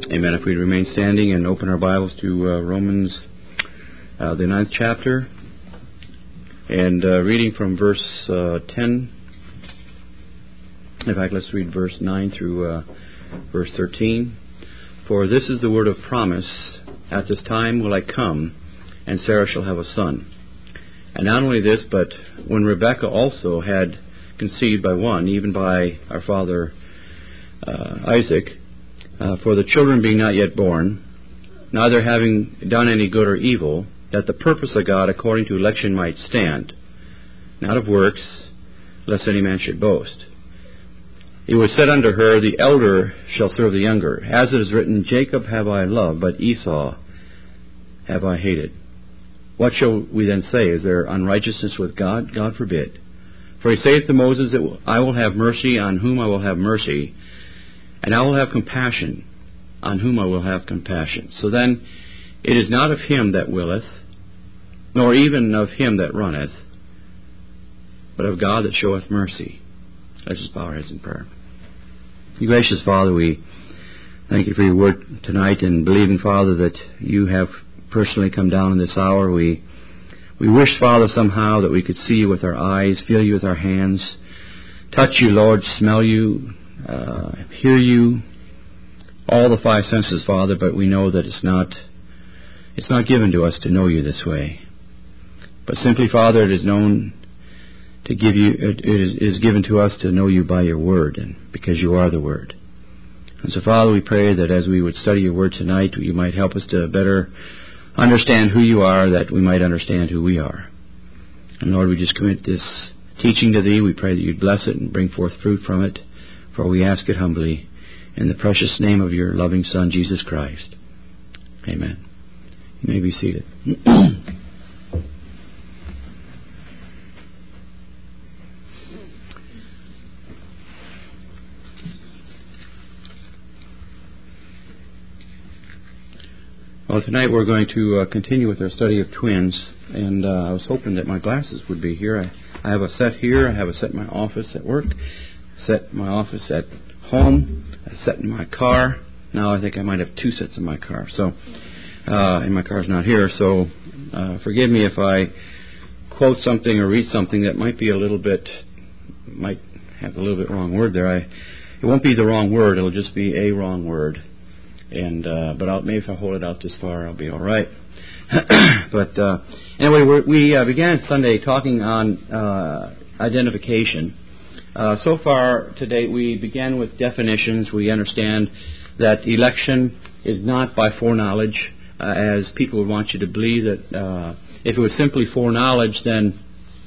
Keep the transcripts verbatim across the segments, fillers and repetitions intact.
Amen. If we remain standing and open our Bibles to uh, Romans, uh, the ninth chapter, and uh, reading from verse uh, ten. In fact, let's read verse nine through uh, verse thirteen. For this is the word of promise, at this time will I come, and Sarah shall have a son. And not only this, but when Rebekah also had conceived by one, even by our father uh, Isaac, uh, for the children being not yet born, neither having done any good or evil, that the purpose of God according to election might stand, not of works, lest any man should boast. It was said unto her, the elder shall serve the younger. As it is written, Jacob have I loved, but Esau have I hated. What shall we then say? Is there unrighteousness with God? God forbid. For he saith to Moses, I will have mercy on whom I will have mercy, and I will have compassion on whom I will have compassion. So then, it is not of him that willeth, nor even of him that runneth, but of God that showeth mercy. Let's just bow our heads in prayer. Gracious Father, we thank you for your word tonight, and believing, Father, that you have personally come down in this hour. We we wish, Father, somehow that we could see you with our eyes, feel you with our hands, touch you, Lord, smell you, uh, hear you, all the five senses, Father, but we know that it's not it's not given to us to know you this way. But simply, Father, it is known to give you, it is, is given to us to know you by your word, and because you are the word. And so, Father, we pray that as we would study your word tonight, you might help us to better understand who you are, that we might understand who we are. And Lord, we just commit this teaching to thee. We pray that you'd bless it and bring forth fruit from it, for we ask it humbly in the precious name of your loving Son, Jesus Christ. Amen. You may be seated. Well, tonight we're going to uh, continue with our study of twins, and uh, I was hoping that my glasses would be here. I, I have a set here, I have a set in my office at work, a set in my office at home, a set in my car. Now I think I might have two sets in my car, so uh, and my car's not here, so uh, forgive me if I quote something or read something that might be a little bit, might have a little bit wrong word there. I, it won't be the wrong word, it'll just be a wrong word. And uh, but I'll, maybe if I hold it out this far, I'll be all right. But uh, anyway, we're, we uh, began Sunday talking on uh, identification. Uh, so far today, we began with definitions. We understand that election is not by foreknowledge, uh, as people would want you to believe that uh, if it was simply foreknowledge, then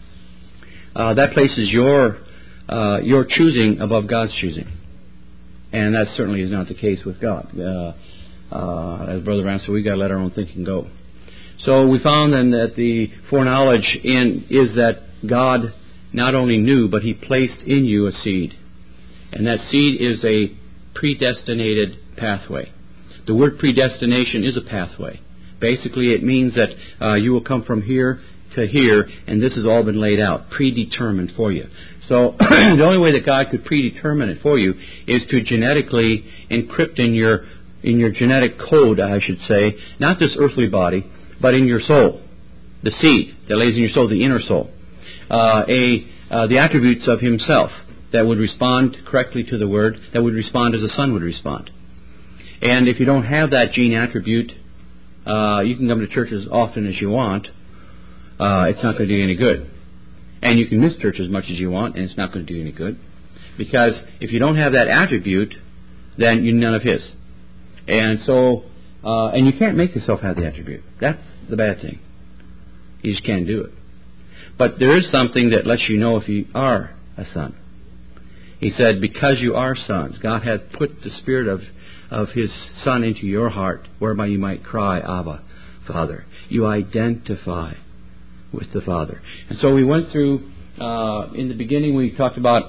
uh, that places your uh, your choosing above God's choosing. And that certainly is not the case with God. Uh, uh, as Brother Ram said, we've got to let our own thinking go. So we found then that the foreknowledge in is that God not only knew, but He placed in you a seed. And that seed is a predestinated pathway. The word predestination is a pathway. Basically, it means that uh, you will come from here to here, and this has all been laid out, predetermined for you. So the only way that God could predetermine it for you is to genetically encrypt in your in your genetic code, I should say, not this earthly body, but in your soul, the seed that lays in your soul, the inner soul, uh, a uh, the attributes of Himself that would respond correctly to the Word, that would respond as a son would respond. And if you don't have that gene attribute, uh, you can come to church as often as you want. Uh, it's not going to do you any good. And you can miss church as much as you want, and it's not going to do you any good. Because if you don't have that attribute, then you're none of His. And so, uh, and you can't make yourself have the attribute. That's the bad thing. You just can't do it. But there is something that lets you know if you are a son. He said, because you are sons, God hath put the Spirit of, of His Son into your heart, whereby you might cry, Abba, Father. You identify with the Father. And so we went through, uh, in the beginning we talked about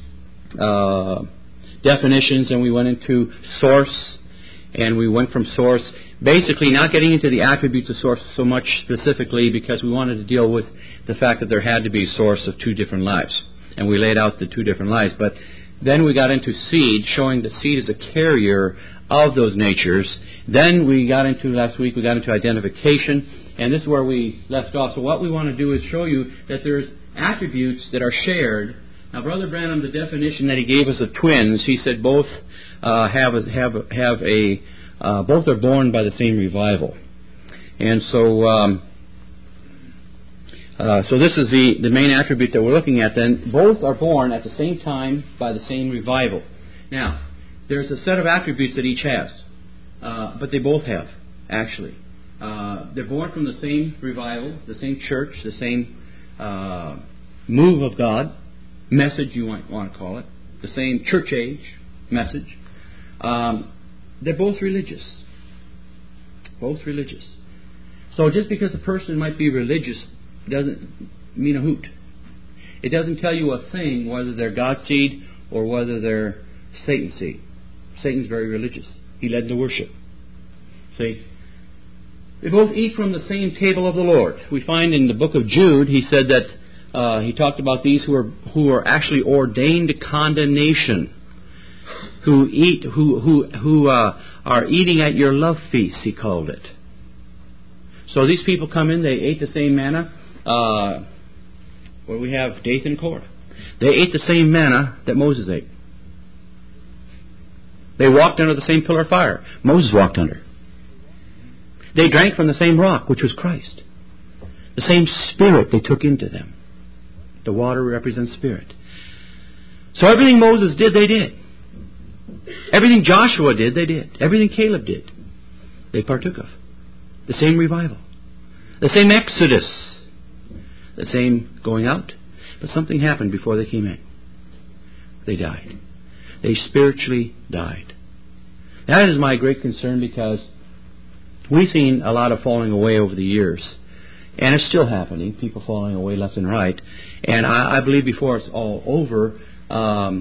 uh, definitions, and we went into source, and we went from source, basically not getting into the attributes of source so much specifically, because we wanted to deal with the fact that there had to be a source of two different lives. And we laid out the two different lives. But then we got into seed, showing that seed is a carrier of those natures. Then we got into, last week, we got into identification, and this is where we left off. So what we want to do is show you that there's attributes that are shared. Now, Brother Branham, the definition that he gave us of twins, he said both uh, have a, have a, have a uh, both are born by the same revival, and so um, uh, so this is the the main attribute that we're looking at. Then both are born at the same time by the same revival. Now, there's a set of attributes that each has, uh, but they both have actually. Uh, they're born from the same revival, the same church, the same uh, move of God. Message, you might want to call it, the same church age message. Um, they're both religious. Both religious. So just because a person might be religious doesn't mean a hoot. It doesn't tell you a thing whether they're God's seed or whether they're Satan's seed. Satan's very religious. He led to worship. See? They both eat from the same table of the Lord. We find in the book of Jude, he said that Uh, he talked about these who are who are actually ordained to condemnation, who eat who who who uh, are eating at your love feast. He called it. So these people come in. They ate the same manna. Uh, well, we have Dathan and Korah. They ate the same manna that Moses ate. They walked under the same pillar of fire Moses walked under. They drank from the same rock, which was Christ. The same Spirit they took into them. The water represents Spirit. So everything Moses did, they did. Everything Joshua did, they did. Everything Caleb did, they partook of. The same revival. The same exodus. The same going out. But something happened before they came in. They died. They spiritually died. That is my great concern, because we've seen a lot of falling away over the years. And it's still happening, people falling away left and right. And I, I believe before it's all over, um,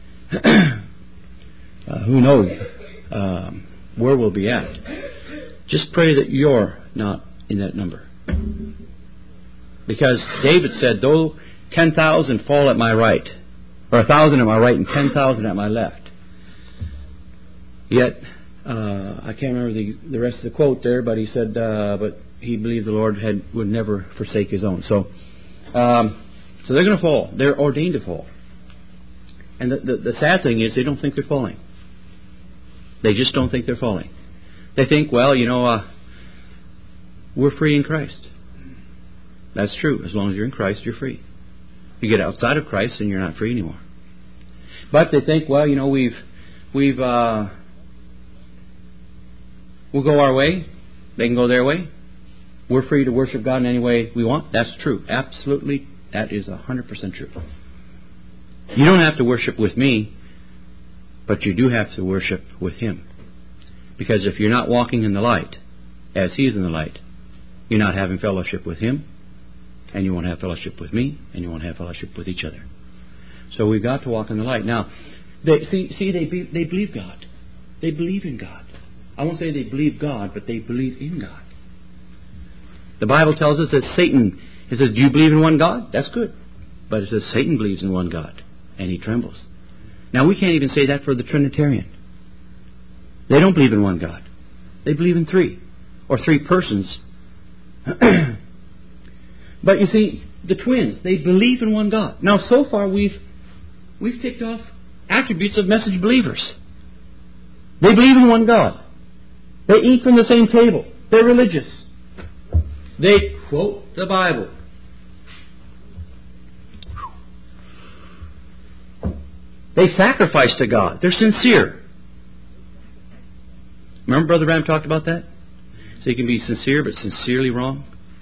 uh, who knows um, where we'll be at. Just pray that you're not in that number. Because David said, though ten thousand fall at my right, or a thousand at my right and ten thousand at my left, yet, uh, I can't remember the, the rest of the quote there, but he said, uh, but he believed the Lord had would never forsake His own. So, um, so they're going to fall. They're ordained to fall. And the, the, the sad thing is, they don't think they're falling. They just don't think they're falling. They think, well, you know, uh, we're free in Christ. That's true. As long as you're in Christ, you're free. You get outside of Christ, and you're not free anymore. But they think, well, you know, we've we've uh, we'll go our way. They can go their way. We're free to worship God in any way we want. That's true. Absolutely. That is one hundred percent true. You don't have to worship with me, but you do have to worship with Him. Because if you're not walking in the light, as He is in the light, you're not having fellowship with Him, and you won't have fellowship with me, and you won't have fellowship with each other. So we've got to walk in the light. Now, they, see, see they, be, they believe God. They believe in God. I won't say they believe God, but they believe in God. The Bible tells us that Satan, it says, do you believe in one God? That's good. But it says Satan believes in one God, and he trembles. Now, we can't even say that for the Trinitarian. They don't believe in one God. They believe in three, or three persons. But you see, the twins, they believe in one God. Now, so far, we've we've ticked off attributes of message believers. They believe in one God. They eat from the same table. They're religious. They quote the Bible. They sacrifice to God. They're sincere. Remember Brother Branham talked about that? So you can be sincere but sincerely wrong.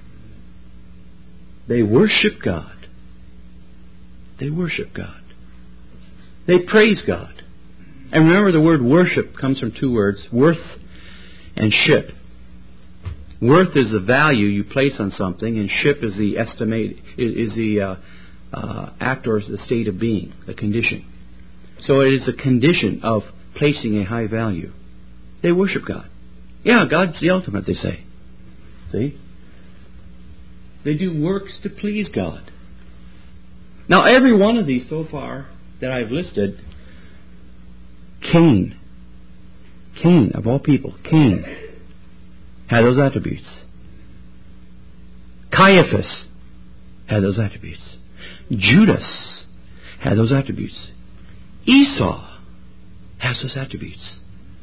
They worship God. They worship God. They praise God. And remember, the word worship comes from two words, worth and ship. Worth is the value you place on something, and ship is the estimate, is the uh, uh, act or the state of being, the condition. So it is a condition of placing a high value. They worship God. Yeah, God's the ultimate, they say. See? They do works to please God. Now, every one of these so far that I've listed, Cain. Cain, of all people, Cain, had those attributes. Caiaphas had those attributes. Judas had those attributes. Esau has those attributes.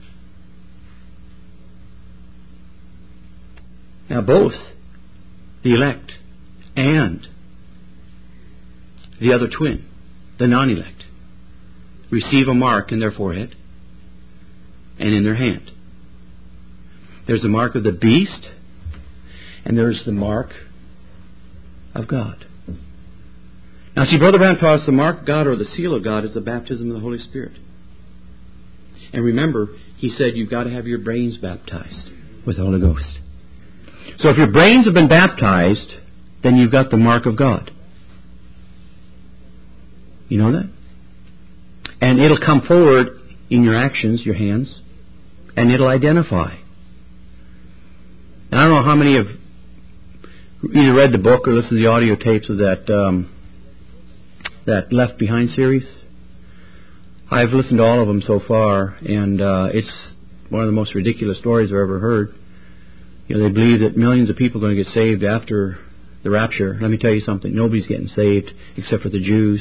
Now both the elect and the other twin, the non-elect, receive a mark in their forehead and in their hand. There's the mark of the beast, and there's the mark of God. Now see, Brother Branham taught us the mark of God, or the seal of God, is the baptism of the Holy Spirit. And remember, he said you've got to have your brains baptized with the Holy Ghost. So if your brains have been baptized, then you've got the mark of God. You know that? And it'll come forward in your actions, your hands, and it'll identify. And I don't know how many have either read the book or listened to the audio tapes of that um, that Left Behind series. I've listened to all of them so far, and uh, it's one of the most ridiculous stories I've ever heard. You know, they believe that millions of people are going to get saved after the rapture. Let me tell you something. Nobody's getting saved except for the Jews.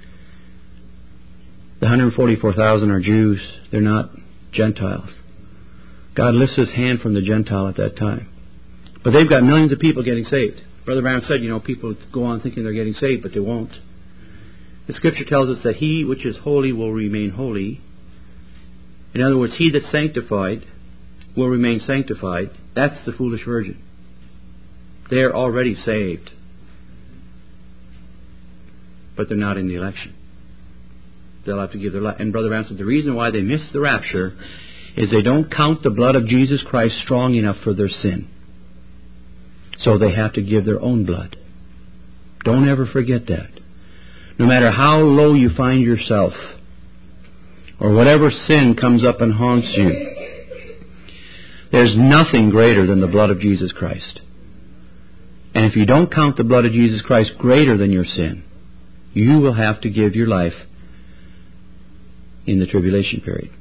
The one hundred forty-four thousand are Jews. They're not Gentiles. God lifts His hand from the Gentile at that time. But they've got millions of people getting saved. Brother Branham said, you know, people go on thinking they're getting saved, but they won't. The Scripture tells us that he which is holy will remain holy. In other words, he that's sanctified will remain sanctified. That's the foolish virgin. They're already saved. But they're not in the election. They'll have to give their life. And Brother Branham said the reason why they miss the rapture is they don't count the blood of Jesus Christ strong enough for their sin. So they have to give their own blood. Don't ever forget that. No matter how low you find yourself, or whatever sin comes up and haunts you, there's nothing greater than the blood of Jesus Christ. And if you don't count the blood of Jesus Christ greater than your sin, you will have to give your life in the tribulation period.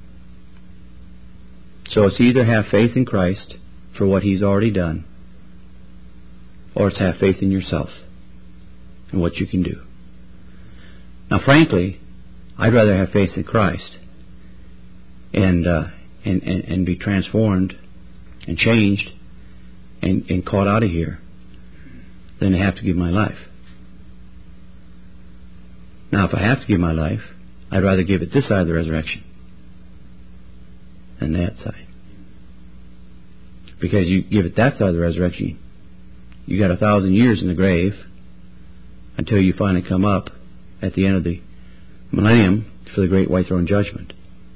So it's either have faith in Christ for what He's already done, or it's have faith in yourself and what you can do. Now, frankly, I'd rather have faith in Christ and uh, and, and and be transformed and changed and, and caught out of here than to have to give my life. Now, if I have to give my life, I'd rather give it this side of the resurrection than that side. Because you give it that side of the resurrection, you got a thousand years in the grave until you finally come up at the end of the millennium for the great white throne judgment.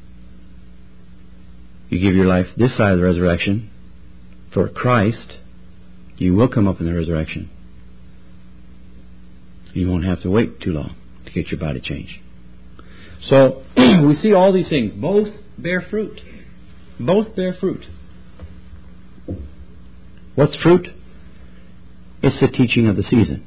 You give your life this side of the resurrection for Christ, you will come up in the resurrection. You won't have to wait too long to get your body changed. So we see all these things. Both bear fruit. Both bear fruit. What's fruit? It's the teaching of the season.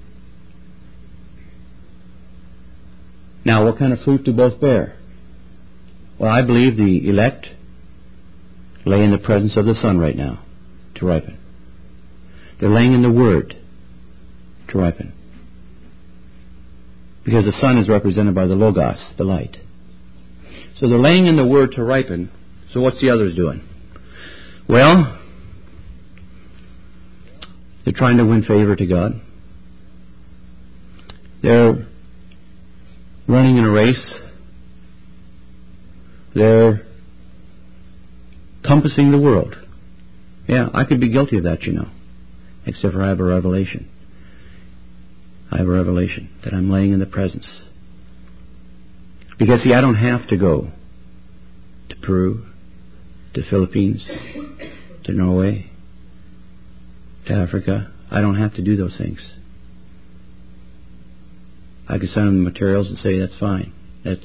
Now, what kind of fruit do both bear? Well, I believe the elect lay in the presence of the Son right now to ripen. They're laying in the Word to ripen. Because the Son is represented by the Logos, the light. So they're laying in the Word to ripen. So what's the others doing? Well, they're trying to win favor to God. They're running in a race. They're compassing the world. Yeah, I could be guilty of that, you know. Except for I have a revelation. I have a revelation that I'm laying in the presence. Because, see, I don't have to go to Peru, to Philippines, to Norway, to Africa. I don't have to do those things. I could send them the materials and say, that's fine. That's.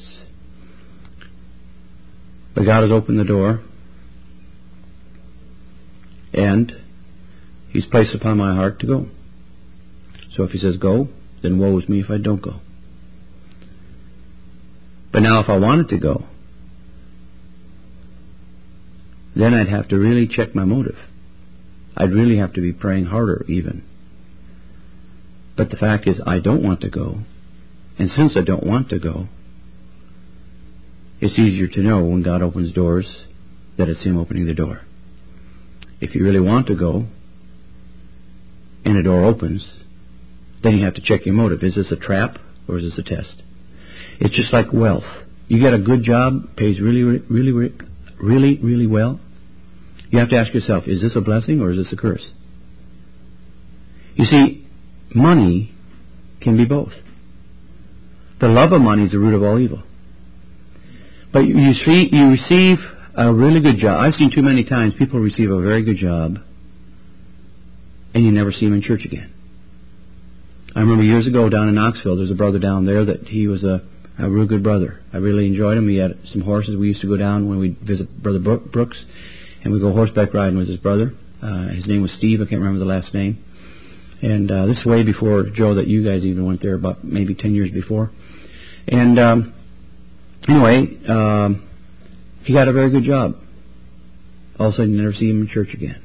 But God has opened the door, and He's placed upon my heart to go. So if He says go, then woe is me if I don't go. But now if I wanted to go, then I'd have to really check my motive. I'd really have to be praying harder even. But the fact is, I don't want to go. And since I don't want to go, it's easier to know when God opens doors that it's Him opening the door. If you really want to go, and a door opens, then you have to check your motive. Is this a trap or is this a test? It's just like wealth. You get a good job, pays really, really, really, really, really well. You have to ask yourself, is this a blessing or is this a curse? You see, money can be both. The love of money is the root of all evil. But you see, you receive a really good job. I've seen too many times people receive a very good job and you never see them in church again. I remember years ago down in Knoxville, there's a brother down there that he was a, a real good brother. I really enjoyed him. He had some horses. We used to go down when we'd visit Brother Brooks, and we'd go horseback riding with his brother. Uh, his name was Steve. I can't remember the last name. And uh, this is way before, Joe, that you guys even went there, about maybe ten years before. And um, anyway, um, he got a very good job. All of a sudden, you never see him in church again.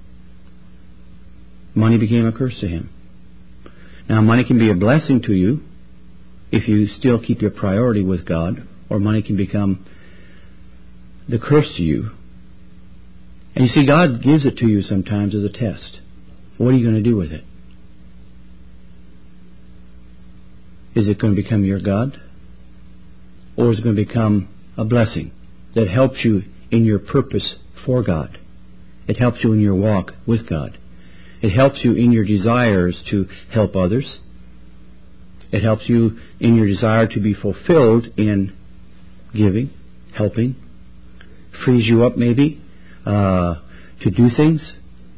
Money became a curse to him. Now, money can be a blessing to you if you still keep your priority with God, or money can become the curse to you. And you see, God gives it to you sometimes as a test. What are you going to do with it? Is it going to become your God? Or is it going to become a blessing that helps you in your purpose for God? It helps you in your walk with God. It helps you in your desires to help others. It helps you in your desire to be fulfilled in giving, helping. Frees you up maybe uh, to do things.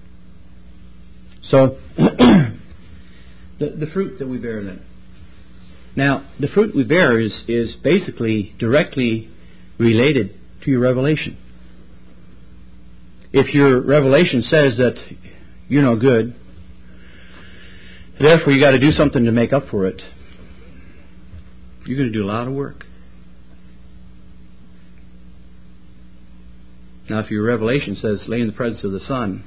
So, the, the fruit that we bear then. Now, the fruit we bear is, is basically directly related to your revelation. If your revelation says that you're no good, therefore you got to do something to make up for it, you're going to do a lot of work. Now, if your revelation says lay in the presence of the Son,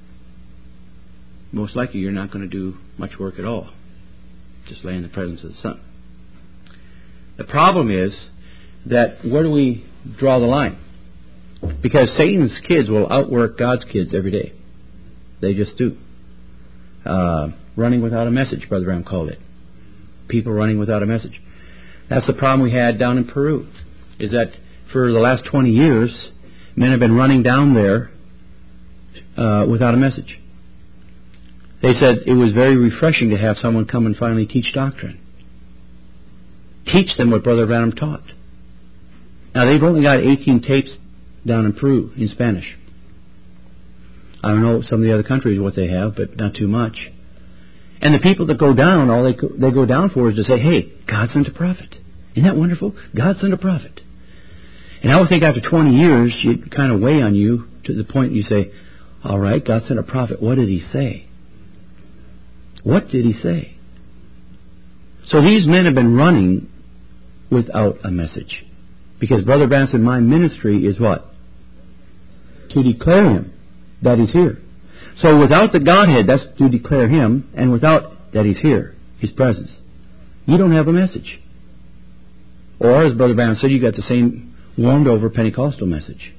most likely you're not going to do much work at all. Just lay in the presence of the Son. The problem is that where do we draw the line? Because Satan's kids will outwork God's kids every day. They just do. Uh, running without a message, Brother Branham called it. People running without a message. That's the problem we had down in Peru, is that for the last twenty years, men have been running down there uh, without a message. They said it was very refreshing to have someone come and finally teach doctrine. Teach them what Brother Branham taught. Now, they've only got eighteen tapes down in Peru in Spanish. I don't know some of the other countries what they have, but not too much. And the people that go down, all they go, they go down for is to say, hey, God sent a prophet. Isn't that wonderful? God sent a prophet. And I would think after twenty years, you'd kind of weigh on you to the point you say, all right, God sent a prophet. What did He say? What did He say? So these men have been running without a message. Because Brother Branham said, my ministry is what? To declare Him, that He's here. So without the Godhead, that's to declare Him, and without that He's here, His presence, you don't have a message. Or, as Brother Branham said, you got the same warmed-over Pentecostal message.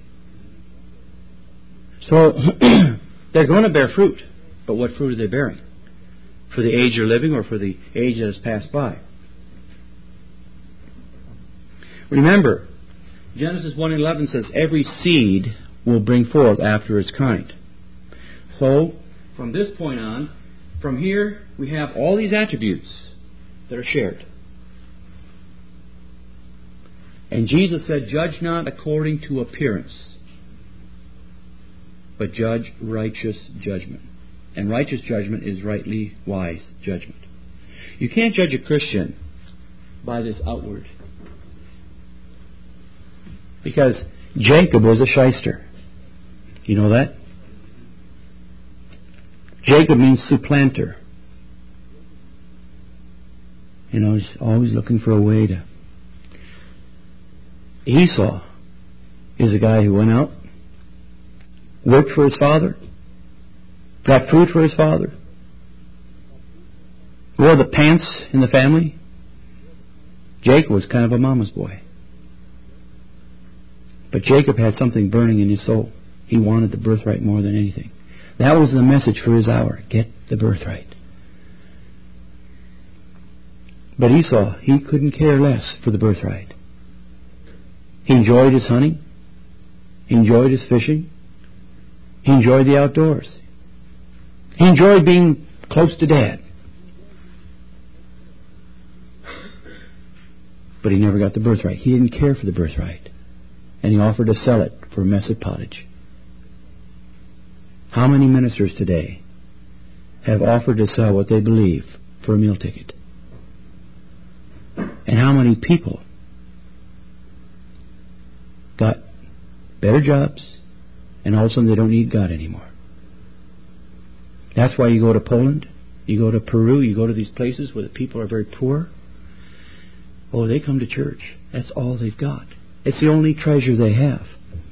So, they're going to bear fruit, but what fruit are they bearing? For the age you're living or for the age that has passed by? Remember, Genesis one eleven says, every seed will bring forth after its kind. So, from this point on, from here, we have all these attributes that are shared. And Jesus said, judge not according to appearance, but judge righteous judgment. And righteous judgment is rightly wise judgment. You can't judge a Christian by this outward. Because Jacob was a shyster. You know that? Jacob means supplanter. You know, he's always looking for a way to... Esau is a guy who went out worked for his father, got food for his father, wore the pants in the family. Jacob was kind of a mama's boy. But Jacob had something burning in his soul. He wanted the birthright more than anything. That was the message for his hour. Get the birthright. But Esau, he couldn't care less for the birthright. He enjoyed his hunting. He enjoyed his fishing. He enjoyed the outdoors. He enjoyed being close to Dad. But he never got the birthright. He didn't care for the birthright. And he offered to sell it for a mess of pottage. How many ministers today have offered to sell what they believe for a meal ticket? And how many people got better jobs and all of a sudden they don't need God anymore? That's why you go to Poland, you go to Peru, you go to these places where the people are very poor. Oh, they come to church. That's all they've got. It's the only treasure they have.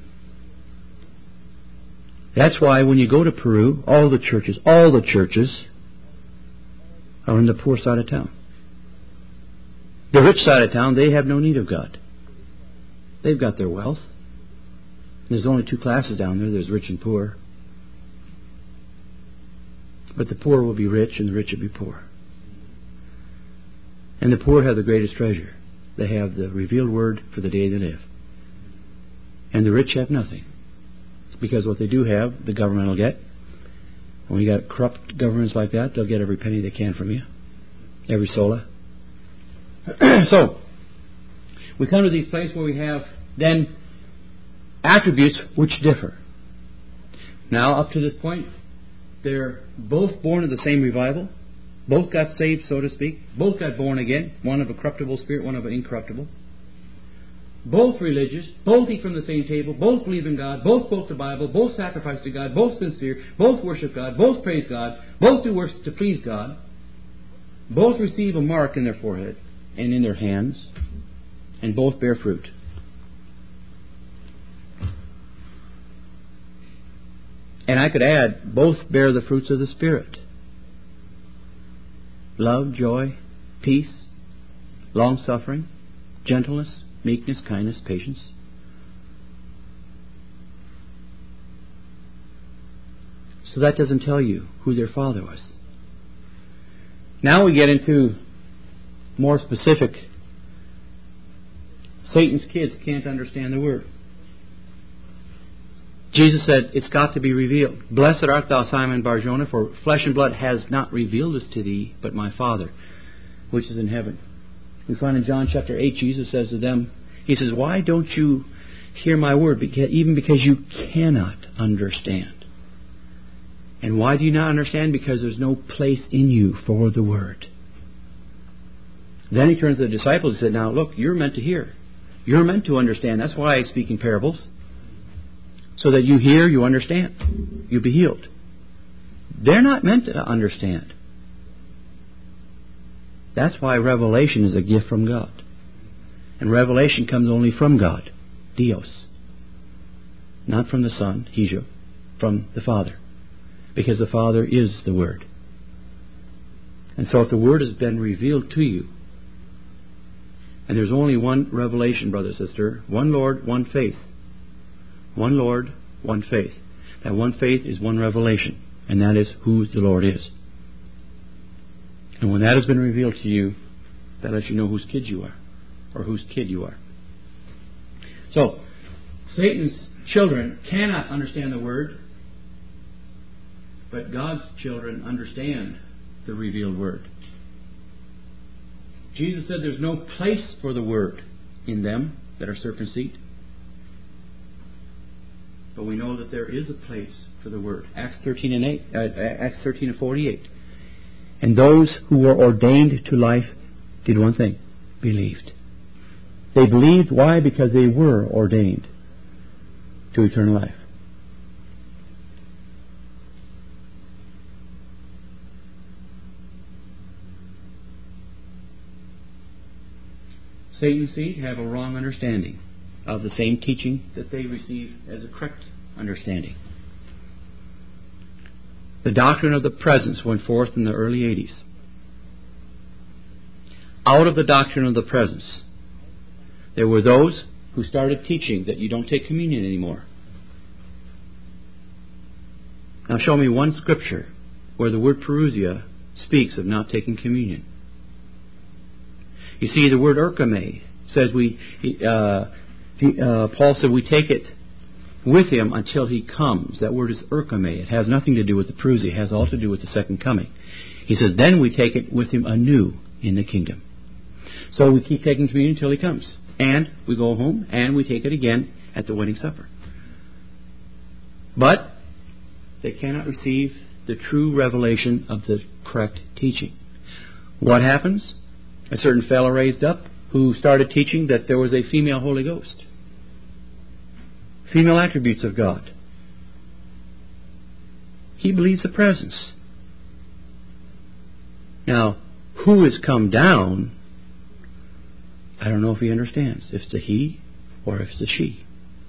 That's why when you go to Peru, all the churches, all the churches are in the poor side of town. The rich side of town, they have no need of God. They've got their wealth. There's only two classes down there. There's rich and poor. But the poor will be rich and the rich will be poor. And the poor have the greatest treasure. They have the revealed word for the day they live. And the rich have nothing. Because what they do have, the government will get. When you got corrupt governments like that, they'll get every penny they can from you. Every sola. So, we come to these places where we have then attributes which differ. Now, up to this point, they're both born of the same revival. Both got saved, so to speak. Both got born again. One of a corruptible spirit, one of an incorruptible. Both religious. Both eat from the same table. Both believe in God. Both quote the Bible. Both sacrifice to God. Both sincere. Both worship God. Both praise God. Both do works to please God. Both receive a mark in their forehead and in their hands. And both bear fruit. And I could add, both bear the fruits of the Spirit. Love, joy, peace, long-suffering, gentleness, meekness, kindness, patience. So that doesn't tell you who their father was. Now we get into more specific. Satan's kids can't understand the Word. Jesus said, it's got to be revealed. Blessed art thou, Simon Bar-Jonah, for flesh and blood has not revealed this to thee, but my Father, which is in heaven. We find in John chapter eight, Jesus says to them, He says, why don't you hear my word? Because, even because you cannot understand. And why do you not understand? Because there's no place in you for the Word. Then He turns to the disciples and said, now look, you're meant to hear. You're meant to understand. That's why I speak in parables. So that you hear, you understand. You be healed. They're not meant to understand. That's why revelation is a gift from God. And revelation comes only from God. Dios. Not from the Son, Hiju, from the Father. Because the Father is the Word. And so if the Word has been revealed to you, and there's only one revelation, brother, sister, one Lord, one faith. One Lord, one faith. That one faith is one revelation, and that is who the Lord is. And when that has been revealed to you, that lets you know whose kid you are, or whose kid you are. So, Satan's children cannot understand the Word, but God's children understand the revealed Word. Jesus said there's no place for the Word in them that are circumcised. But we know that there is a place for the Word. Acts thirteen and eight, uh, Acts thirteen and forty-eight. And those who were ordained to life did one thing: believed. They believed. Why? Because they were ordained to eternal life. Satan's seed have a wrong understanding of the same teaching that they receive as a correct understanding. The doctrine of the presence went forth in the early eighties. Out of the doctrine of the presence, there were those who started teaching that you don't take communion anymore. Now show me one scripture where the word parousia speaks of not taking communion. You see, the word erchomai says we, uh, the, uh, Paul said we take it with him until he comes. That word is erchomai. It has nothing to do with the parousia. It has all to do with the second coming. He says, then we take it with him anew in the kingdom. So we keep taking communion until he comes. And we go home and we take it again at the wedding supper. But they cannot receive the true revelation of the correct teaching. What happens? A certain fellow raised up who started teaching that there was a female Holy Ghost. Female attributes of God. He believes the presence. Now, who has come down, I don't know if he understands. If it's a he or if it's a she.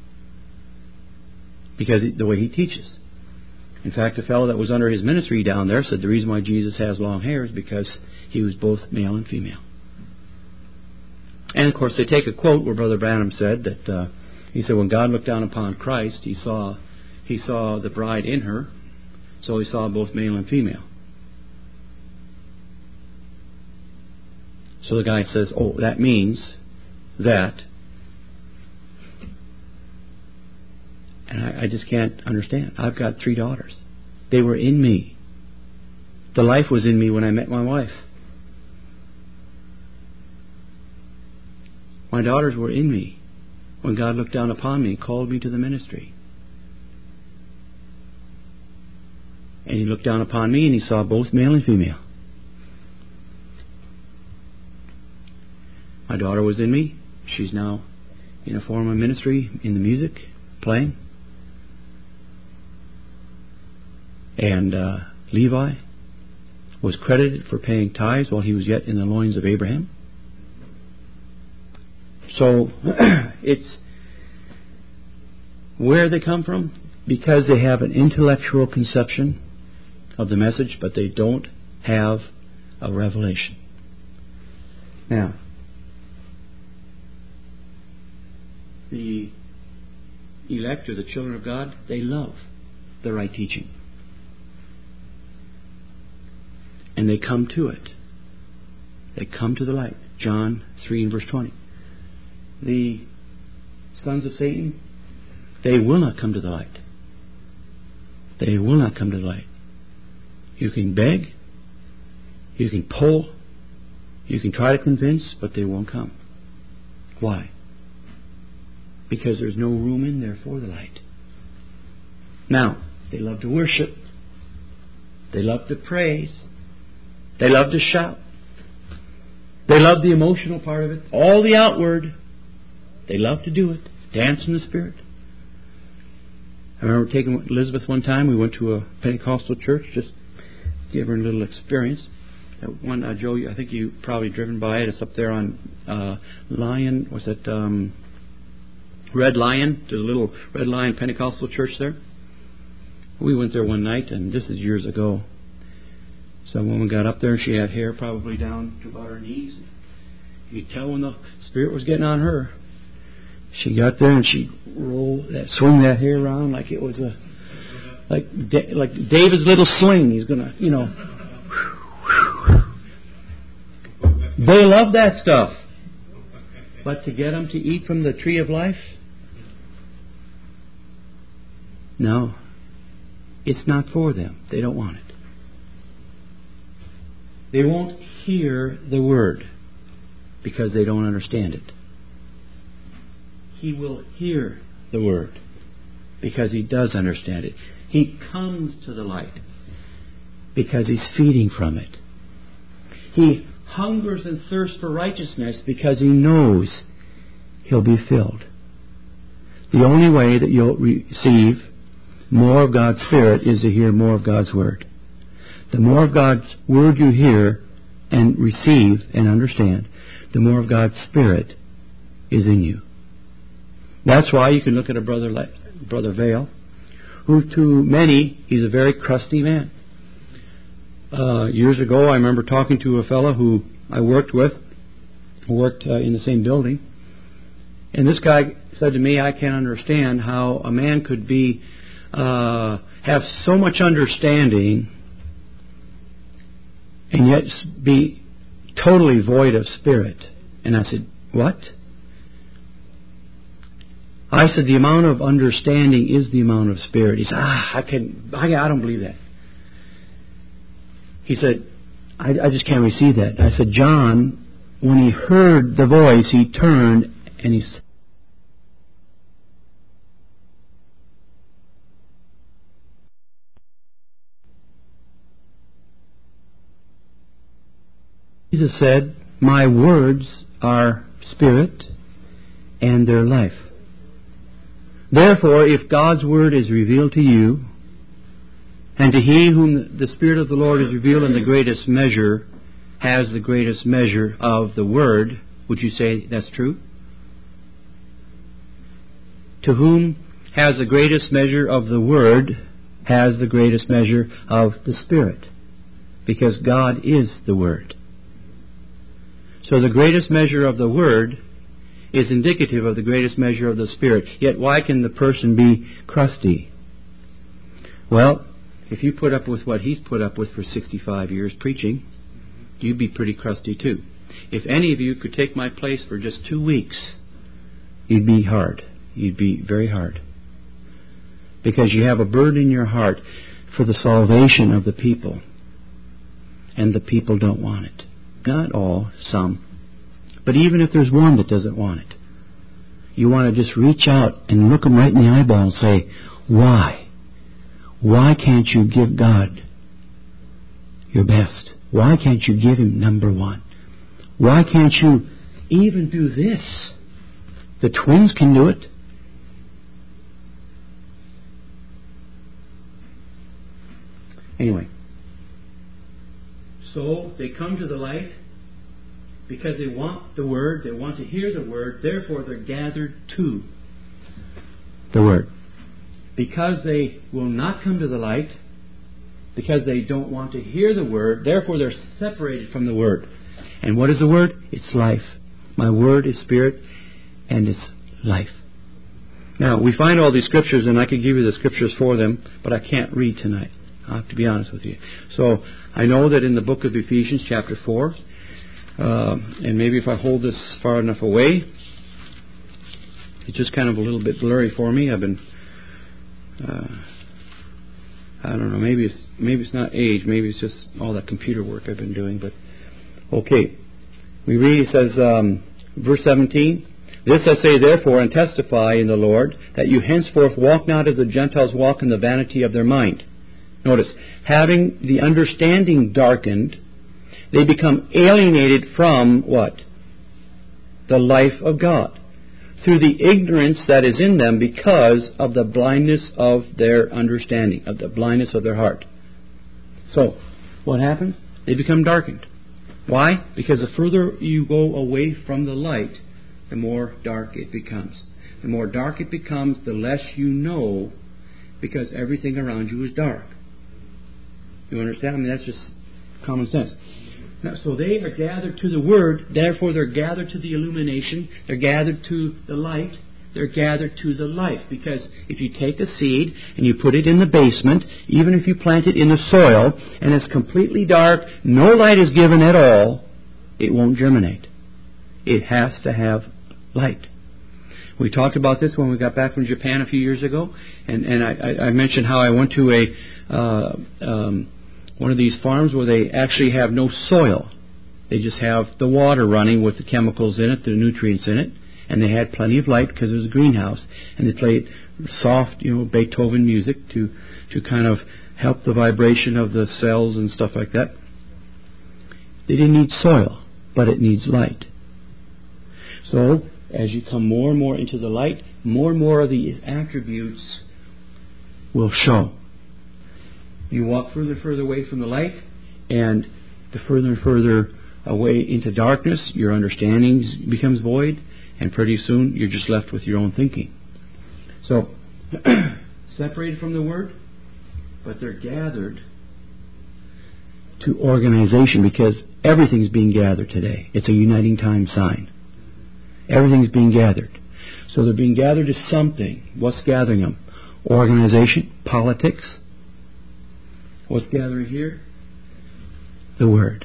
Because the way he teaches. In fact, a fellow that was under his ministry down there said the reason why Jesus has long hair is because he was both male and female. And of course they take a quote where Brother Branham said that uh, he said when God looked down upon Christ, he saw he saw the bride in her, so he saw both male and female. So the guy says, oh, that means that, and I, I just can't understand. I've got three daughters. They were in me. The life was in me when I met my wife. My daughters were in me when God looked down upon me and called me to the ministry. And He looked down upon me and He saw both male and female. My daughter was in me. She's now in a form of ministry in the music, playing. And uh, Levi was credited for paying tithes while he was yet in the loins of Abraham. So it's where they come from, because they have an intellectual conception of the message, but they don't have a revelation. Now, the elect or the children of God, they love the right teaching. And they come to it. They come to the light. John three and verse twenty. The sons of Satan, they will not come to the light. They will not come to the light. You can beg, you can pull, you can try to convince, but they won't come. Why? Because there's no room in there for the light. Now, they love to worship. They love to praise. They love to shout. They love the emotional part of it. All the outward. They love to do it. Dance in the Spirit. I remember taking Elizabeth one time. We went to a Pentecostal church. Just give her a little experience. That one, uh, Joe, I think you probably driven by it. It's up there on uh, Lion. Was it um, Red Lion? There's a little Red Lion Pentecostal church there. We went there one night, and this is years ago. Some woman got up there, and she had hair probably down to about her knees. You could tell when the Spirit was getting on her. She got there and she rolled that, swing that hair around like it was a, like like David's little sling. He's gonna, you know. They love that stuff, but to get them to eat from the tree of life, no, it's not for them. They don't want it. They won't hear the word because they don't understand it. He will hear the word because he does understand it. He comes to the light because he's feeding from it. He hungers and thirsts for righteousness because he knows he'll be filled. The only way that you'll receive more of God's Spirit is to hear more of God's Word. The more of God's Word you hear and receive and understand, the more of God's Spirit is in you. That's why you can look at a brother like Brother Vail, who to many, he's a very crusty man. uh, years ago, I remember talking to a fellow who I worked with, who worked uh, in the same building. And this guy said to me, I can't understand how a man could be uh, have so much understanding and yet be totally void of spirit. And I said, what? I said, the amount of understanding is the amount of spirit. He said, ah, I can, I, I don't believe that. He said, I, I just can't receive that. I said, John, when he heard the voice, he turned and he said, Jesus said, my words are spirit and their life. Therefore, if God's word is revealed to you, and to he whom the Spirit of the Lord is revealed in the greatest measure, has the greatest measure of the word, would you say that's true? To whom has the greatest measure of the word, has the greatest measure of the Spirit. Because God is the Word. So the greatest measure of the Word is indicative of the greatest measure of the Spirit. Yet why can the person be crusty? Well, if you put up with what he's put up with for sixty-five years preaching, you'd be pretty crusty too. If any of you could take my place for just two weeks, you'd be hard. You'd be very hard. Because you have a burden in your heart for the salvation of the people. And the people don't want it. Not all, some. But even if there's one that doesn't want it, you want to just reach out and look them right in the eyeball and say, why? Why can't you give God your best? Why can't you give Him number one? Why can't you even do this? The twins can do it. Anyway. So they come to the light because they want the Word, they want to hear the Word, therefore they're gathered to the Word. Because they will not come to the light, because they don't want to hear the Word, therefore they're separated from the Word. And what is the Word? It's life. My Word is Spirit and it's life. Now, we find all these scriptures, and I could give you the scriptures for them, but I can't read tonight. I have to be honest with you. So, I know that in the book of Ephesians, chapter four, uh, and maybe if I hold this far enough away, it's just kind of a little bit blurry for me. I've been, uh, I don't know, maybe it's maybe it's not age, maybe it's just all that computer work I've been doing. But okay, we read. It says, um, verse seventeen. This I say therefore and testify in the Lord, that you henceforth walk not as the Gentiles walk in the vanity of their mind. Notice, having the understanding darkened, they become alienated from what? The life of God, through the ignorance that is in them because of the blindness of their understanding, of the blindness of their heart. So, what happens? They become darkened. Why? Because the further you go away from the light, the more dark it becomes. The more dark it becomes, the less you know, because everything around you is dark. You understand? I mean, that's just common sense. Now, so they are gathered to the Word, therefore they're gathered to the illumination, they're gathered to the light, they're gathered to the life. Because if you take a seed and you put it in the basement, even if you plant it in the soil, and it's completely dark, no light is given at all, it won't germinate. It has to have light. We talked about this when we got back from Japan a few years ago, and, and I, I mentioned how I went to a uh, um, one of these farms where they actually have no soil. They just have the water running with the chemicals in it, the nutrients in it, and they had plenty of light because it was a greenhouse, and they played soft, you know, Beethoven music to to kind of help the vibration of the cells and stuff like that. They didn't need soil, but it needs light. So, as you come more and more into the light, more and more of the attributes will show. You walk further and further away from the light, and the further and further away into darkness, your understanding becomes void, and pretty soon you're just left with your own thinking. So, separated from the Word, but they're gathered to organization, because everything's being gathered today. It's a uniting time sign. Everything's being gathered. So they're being gathered to something. What's gathering them? Organization, politics. What's gathering here? The Word.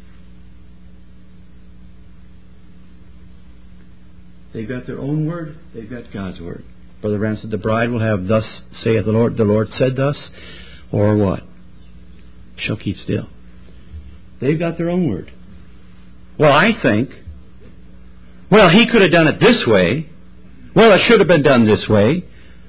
They've got their own word. They've got God's Word. Brother Branham said the bride will have, thus saith the Lord, the Lord said thus, or what? Shall keep still. They've got their own word. Well, I think, well, he could have done it this way. Well, it should have been done this way.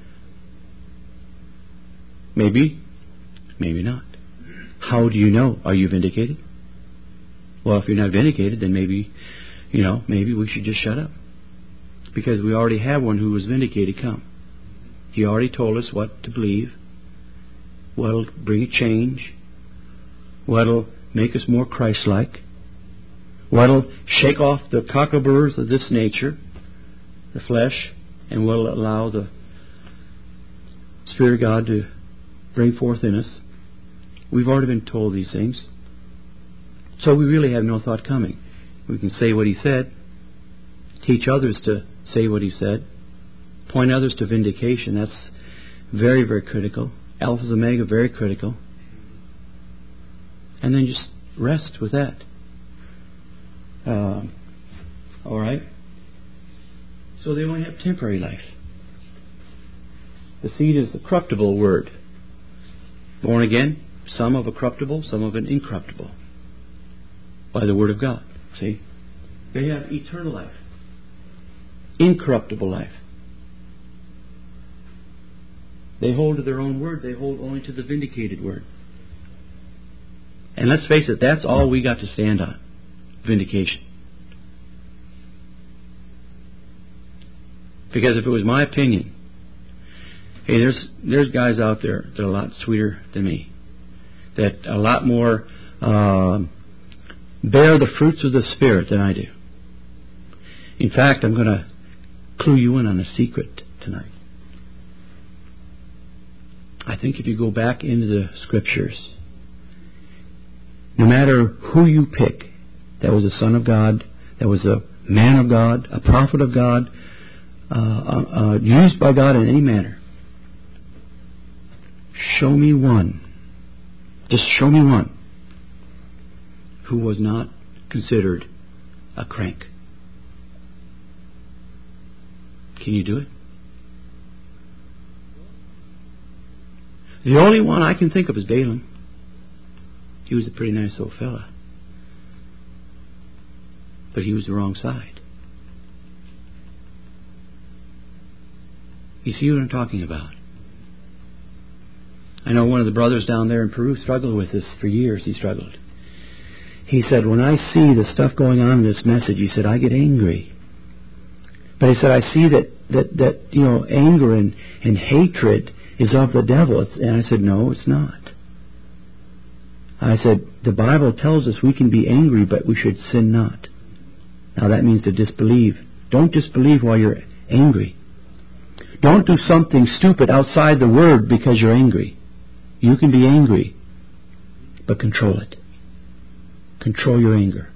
Maybe, maybe not. How do you know? Are you vindicated? Well, if you're not vindicated, then maybe, you know, maybe we should just shut up. Because we already have one who was vindicated come. He already told us what to believe, what'll bring a change, what'll make us more Christ-like, what'll shake off the cockleburrs of this nature, the flesh, and will allow the Spirit of God to bring forth in us. We've already been told these things. So we really have no thought coming. We can say what He said, teach others to say what He said, point others to vindication. That's very, very critical. Alpha and Omega, very critical. And then just rest with that. Uh, all right? So they only have temporary life. The seed is the corruptible word. Born again, some of a corruptible, some of an incorruptible. By the Word of God. See? They have eternal life. Incorruptible life. They hold to their own word. They hold only to the vindicated word. And let's face it, that's all we got to stand on. Vindication. Because if it was my opinion, hey, there's there's guys out there that are a lot sweeter than me, that a lot more uh, bear the fruits of the Spirit than I do. In fact, I'm going to clue you in on a secret tonight. I think if you go back into the Scriptures, no matter who you pick, that was a Son of God, that was a man of God, a prophet of God, uh, uh, uh, used by God in any manner, show me one, just show me one, who was not considered a crank. Can you do it? The only one I can think of is Balaam. He was a pretty nice old fella. But he was the wrong side. You see what I'm talking about? I know one of the brothers down there in Peru struggled with this for years. He struggled. He said, when I see the stuff going on in this message, he said, I get angry. But he said, I see that, that, that you know, anger and, and hatred is of the devil. And I said, no, it's not. I said, the Bible tells us we can be angry, but we should sin not. Now that means to disbelieve. Don't disbelieve while you're angry. Don't do something stupid outside the Word because you're angry. You can be angry, but control it. Control your anger.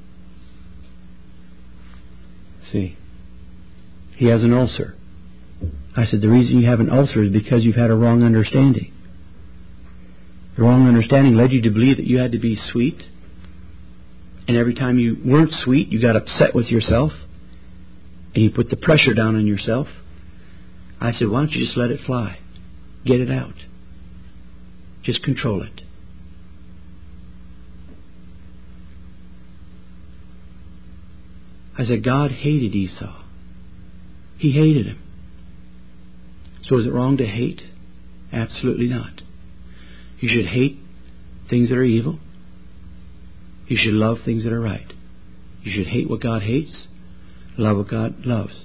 See? He has an ulcer. I said, the reason you have an ulcer is because you've had a wrong understanding. The wrong understanding led you to believe that you had to be sweet. And every time you weren't sweet, you got upset with yourself. And you put the pressure down on yourself. I said, why don't you just let it fly? Get it out. Just control it. I said, God hated Esau. He hated him. So is it wrong to hate? Absolutely not. You should hate things that are evil. You should love things that are right. You should hate what God hates, love what God loves.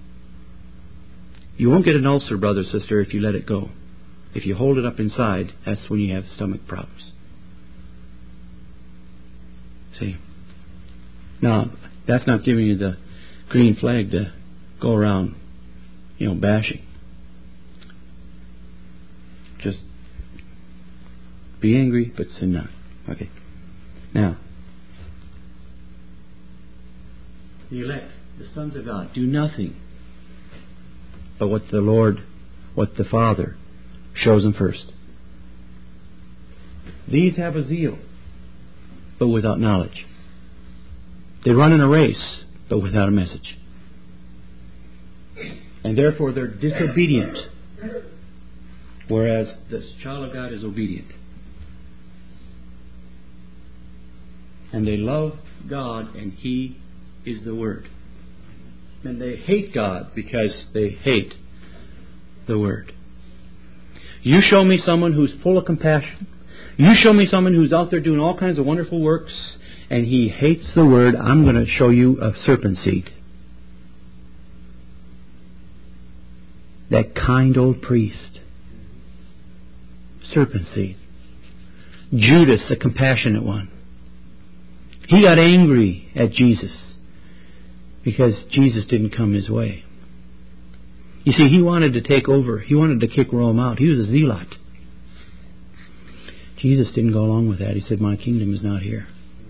You won't get an ulcer, brother, sister, if you let it go. If you hold it up inside, that's when you have stomach problems. See? Now, that's not giving you the green flag to go around, you know, bashing. Just be angry, but sin not. Okay. Now, the elect, the sons of God, do nothing but what the Lord, what the Father shows them first. These have a zeal, but without knowledge. They run in a race, but without a message. And therefore they're disobedient, whereas the child of God is obedient. And they love God, and He is the Word. And they hate God because they hate the Word. You show me someone who's full of compassion. You show me someone who's out there doing all kinds of wonderful works, and he hates the Word. I'm going to show you a serpent seed. That kind old priest. Serpent seed. Judas, the compassionate one. He got angry at Jesus because Jesus didn't come his way. You see, he wanted to take over. He wanted to kick Rome out. He was a zealot. Jesus didn't go along with that. He said, my kingdom is not here.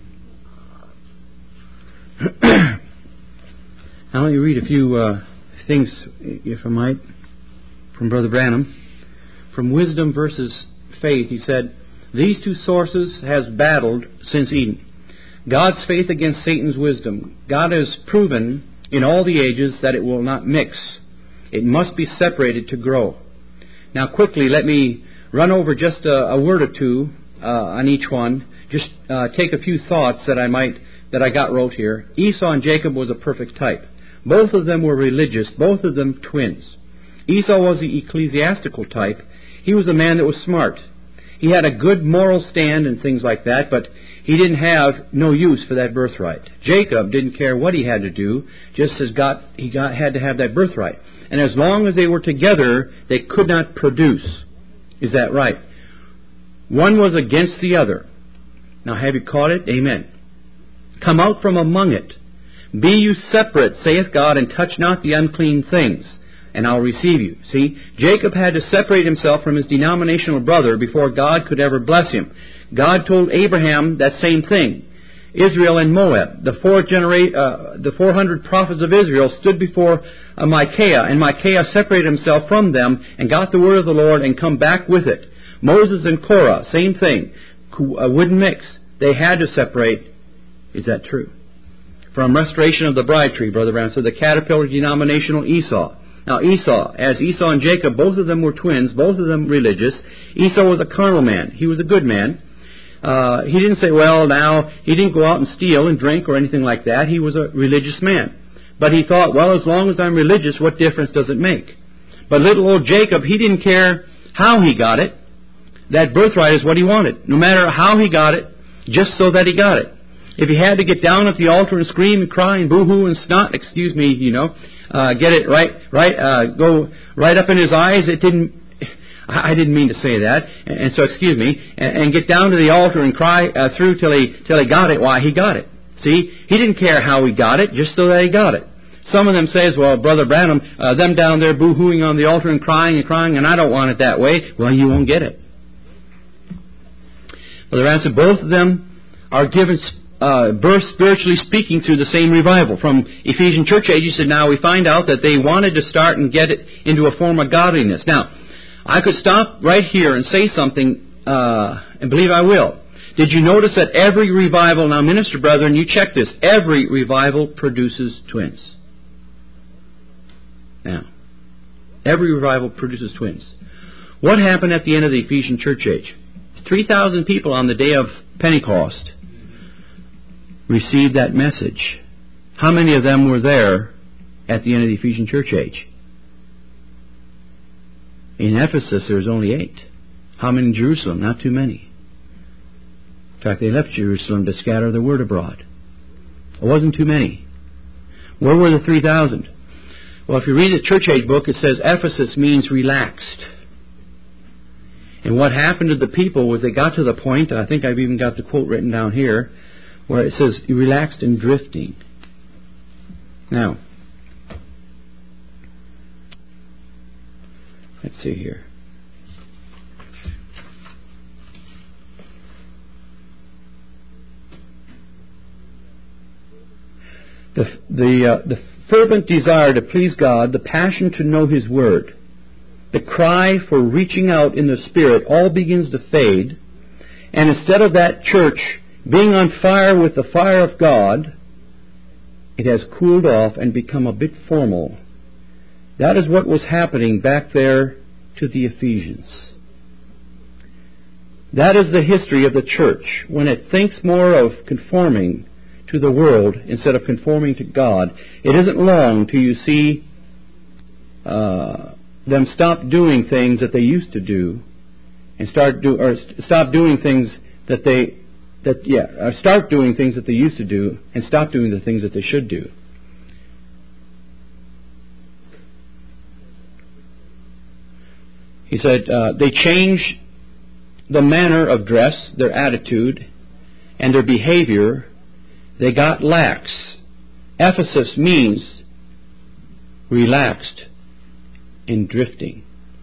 Now let me read a few uh, things, if I might, from Brother Branham. From Wisdom versus Faith, he said, these two sources has battled since Eden. God's faith against Satan's wisdom. God has proven in all the ages that it will not mix. It must be separated to grow. Now quickly, let me run over just a, a word or two uh, on each one. Just uh, take a few thoughts that I might that I got wrote here. Esau and Jacob was a perfect type. Both of them were religious. Both of them twins. Esau was the ecclesiastical type. He was a man that was smart. He had a good moral stand and things like that, but he didn't have no use for that birthright. Jacob didn't care what he had to do, just as got he got had to have that birthright. And as long as they were together, they could not produce. Is that right? One was against the other. Now have you caught it? Amen. Come out from among it. Be you separate, saith God, and touch not the unclean things, and I'll receive you. See, Jacob had to separate himself from his denominational brother before God could ever bless him. God told Abraham that same thing. Israel and Moab, the four genera- uh, the four hundred prophets of Israel stood before uh, Micaiah, and Micaiah separated himself from them and got the word of the Lord and come back with it. Moses and Korah, same thing, uh, wouldn't mix. They had to separate. Is that true? From Restoration of the Bride Tree, Brother Branham said, the caterpillar denominational Esau. Now Esau, as Esau and Jacob, both of them were twins, both of them religious. Esau was a carnal man. He was a good man. Uh, he didn't say, well, now, he didn't go out and steal and drink or anything like that. He was a religious man. But he thought, well, as long as I'm religious, what difference does it make? But little old Jacob, he didn't care how he got it. That birthright is what he wanted. No matter how he got it, just so that he got it. If he had to get down at the altar and scream and cry and boo-hoo and snot, excuse me, you know, uh, get it right, right, uh, go right up in his eyes, it didn't, I didn't mean to say that, and so excuse me, and, and get down to the altar and cry uh, through till he, till he got it, why, he got it. See, he didn't care how he got it, just so that he got it. Some of them says, well, Brother Branham, uh, them down there boo-hooing on the altar and crying and crying, and I don't want it that way. Well, you won't get it. Brother Branham said, both of them are given uh, birth, spiritually speaking, through the same revival. From Ephesian church age, he said, now we find out that they wanted to start and get it into a form of godliness. Now, I could stop right here and say something, uh, and believe I will. Did you notice that every revival, now minister brethren, you check this, every revival produces twins. Now, every revival produces twins. What happened at the end of the Ephesian church age? three thousand people on the day of Pentecost received that message. How many of them were there at the end of the Ephesian church age? In Ephesus, there was only eight. How many in Jerusalem? Not too many. In fact, they left Jerusalem to scatter the word abroad. It wasn't too many. Where were the three thousand? Well, if you read the church age book, it says Ephesus means relaxed. And what happened to the people was they got to the point, I think I've even got the quote written down here, where it says, relaxed and drifting. Now, let's see here. The, the, uh, the fervent desire to please God, the passion to know His Word, the cry for reaching out in the Spirit all begins to fade. And instead of that church being on fire with the fire of God, it has cooled off and become a bit formal. That is what was happening back there to the Ephesians. That is the history of the church. When it thinks more of conforming to the world instead of conforming to God, it isn't long till you see uh, them stop doing things that they used to do, and start do or stop doing things that they that yeah or start doing things that they used to do, and stop doing the things that they should do. He said uh, they change the manner of dress, their attitude, and their behavior. They got lax. Ephesus means relaxed in drifting.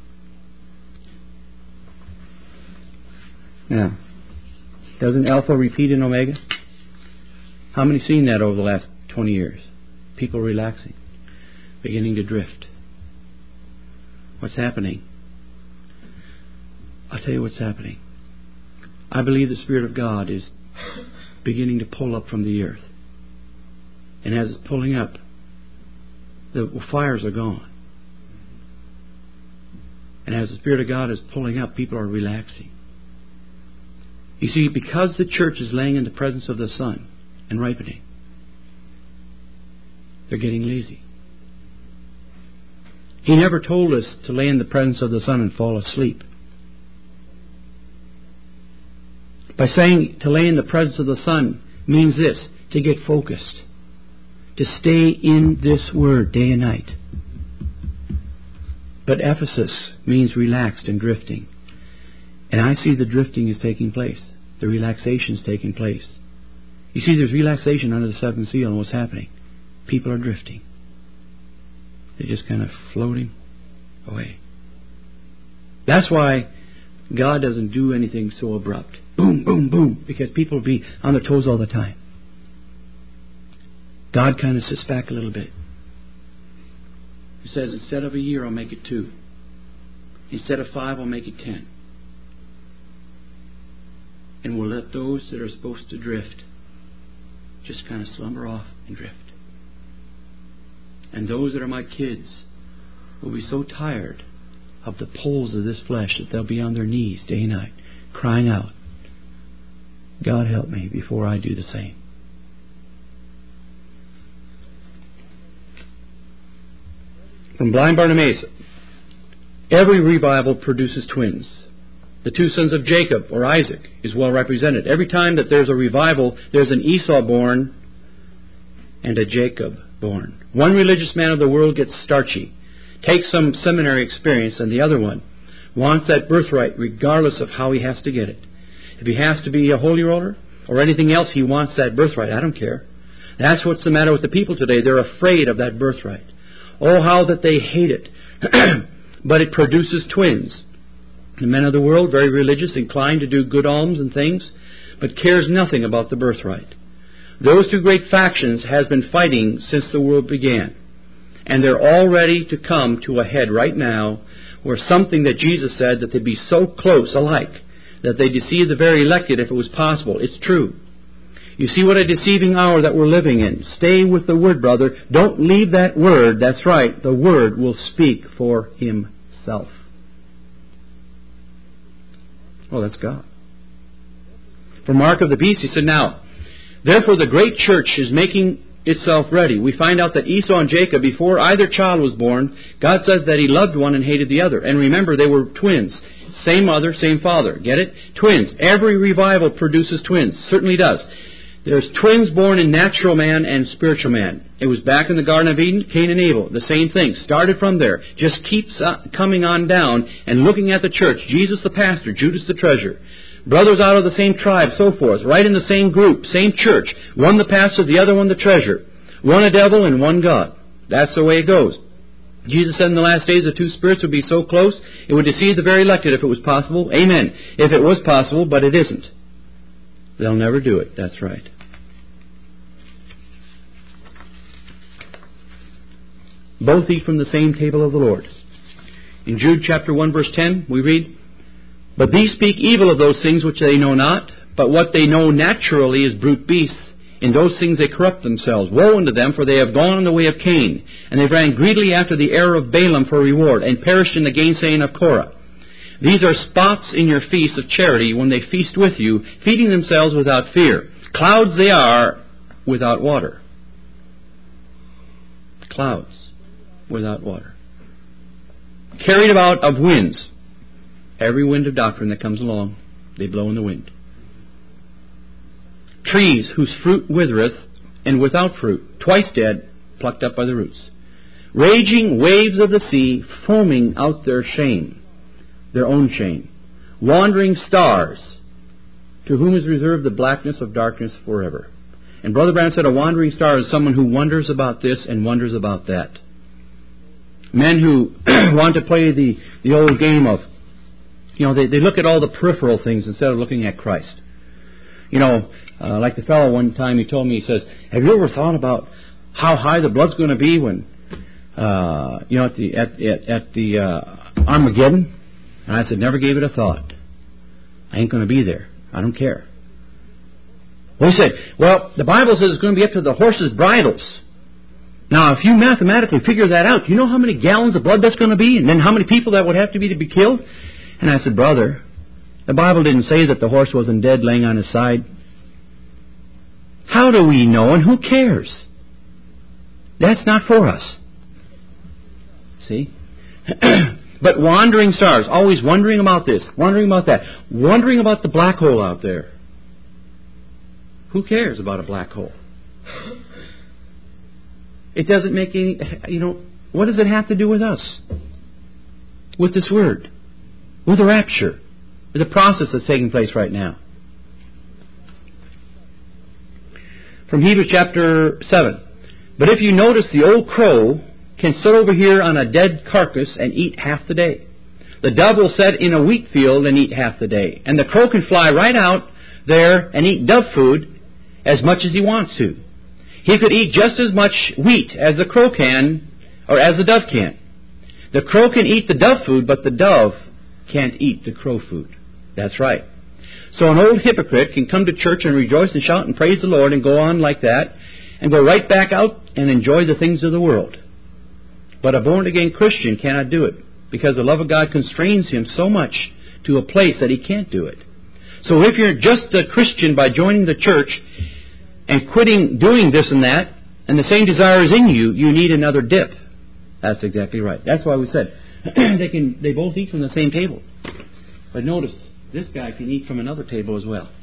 Now, doesn't Alpha repeat in Omega? How many seen that over the last twenty years? People relaxing, beginning to drift. What's happening? I'll tell you what's happening. I believe the Spirit of God is beginning to pull up from the earth. And as it's pulling up, the fires are gone. And as the Spirit of God is pulling up, people are relaxing. You see, because the church is laying in the presence of the Son and ripening, they're getting lazy. He never told us to lay in the presence of the Son and fall asleep. By saying to lay in the presence of the Son means this: to get focused, to stay in this Word day and night. But Ephesus means relaxed and drifting. And I see the drifting is taking place. The relaxation is taking place. You see, there's relaxation under the seventh seal, and what's happening? People are drifting. They're just kind of floating away. That's why God doesn't do anything so abrupt. Boom, boom, boom. Because people will be on their toes all the time. God kind of sits back a little bit. He says, instead of a year, I'll make it two. Instead of five, I'll make it ten. And we'll let those that are supposed to drift just kind of slumber off and drift. And those that are my kids will be so tired of the pulls of this flesh that they'll be on their knees day and night, crying out, God help me before I do the same. From Blind Bartimaeus, every revival produces twins. The two sons of Jacob, or Isaac, is well represented. Every time that there's a revival, there's an Esau born and a Jacob born. One religious man of the world gets starchy, takes some seminary experience, and the other one wants that birthright regardless of how he has to get it. If he has to be a holy roller or anything else, he wants that birthright. I don't care. That's what's the matter with the people today. They're afraid of that birthright. Oh, how that they hate it. But it produces twins. The men of the world, very religious, inclined to do good alms and things, but cares nothing about the birthright. Those two great factions has been fighting since the world began. And they're all ready to come to a head right now, where something that Jesus said that they'd be so close alike that they deceive the very elected if it was possible. It's true. You see what a deceiving hour that we're living in. Stay with the Word, brother. Don't leave that Word. That's right. The Word will speak for Himself. Oh, that's God. For Mark of the Beast, he said, now, therefore the great church is making itself ready. We find out that Esau and Jacob, before either child was born, God said that He loved one and hated the other. And remember, they were twins. Same mother, same father. Get it? Twins. Every revival produces twins. Certainly does. There's twins born in natural man and spiritual man. It was back in the Garden of Eden, Cain and Abel. The same thing. Started from there. Just keeps coming on down and looking at the church. Jesus the pastor, Judas the treasurer. Brothers out of the same tribe, so forth. Right in the same group, same church. One the pastor, the other one the treasurer. One a devil and one God. That's the way it goes. Jesus said in the last days the two spirits would be so close it would deceive the very elected if it was possible. Amen. If it was possible, but it isn't. They'll never do it. That's right. both eat from the same table of the Lord. In Jude chapter one verse ten we read, But these speak evil of those things which they know not, but what they know naturally is brute beasts. In those things they corrupt themselves. Woe unto them, for they have gone in the way of Cain, and they ran greedily after the error of Balaam for reward, and perished in the gainsaying of Korah. These are spots in your feasts of charity when they feast with you, feeding themselves without fear. Clouds they are without water. Clouds without water. Carried about of winds. Every wind of doctrine that comes along, they blow in the wind. Trees whose fruit withereth, and without fruit, twice dead, plucked up by the roots. Raging waves of the sea, foaming out their shame, their own shame. Wandering stars, to whom is reserved the blackness of darkness forever. And Brother Branham said a wandering star is someone who wonders about this and wonders about that. Men who want to play the, the old game of, you know, they, they look at all the peripheral things instead of looking at Christ. You know, uh, like the fellow one time, he told me, he says, have you ever thought about how high the blood's going to be when, uh, you know, at the at at, at the uh, Armageddon? And I said, never gave it a thought. I ain't going to be there. I don't care. Well, he said, well, the Bible says it's going to be up to the horses' bridles. Now, if you mathematically figure that out, do you know how many gallons of blood that's going to be? And then how many people that would have to be to be killed? And I said, brother, the Bible didn't say that the horse wasn't dead laying on his side. How do we know, and who cares? That's not for us. See? But wandering stars, always wondering about this, wondering about that, wondering about the black hole out there. Who cares about a black hole? It doesn't make any, you know, what does it have to do with us? With this word? With the rapture? With the process that's taking place right now? From Hebrews chapter seven. But if you notice, the old crow can sit over here on a dead carcass and eat half the day. The dove will sit in a wheat field and eat half the day. And the crow can fly right out there and eat dove food as much as he wants to. He could eat just as much wheat as the crow can, or as the dove can. The crow can eat the dove food, but the dove can't eat the crow food. That's right. So an old hypocrite can come to church and rejoice and shout and praise the Lord and go on like that, and go right back out and enjoy the things of the world. But a born-again Christian cannot do it, because the love of God constrains him so much to a place that he can't do it. So if you're just a Christian by joining the church and quitting doing this and that, and the same desire is in you, you need another dip. That's exactly right. That's why we said they can. They both eat from the same table. But notice, this guy can eat from another table as well.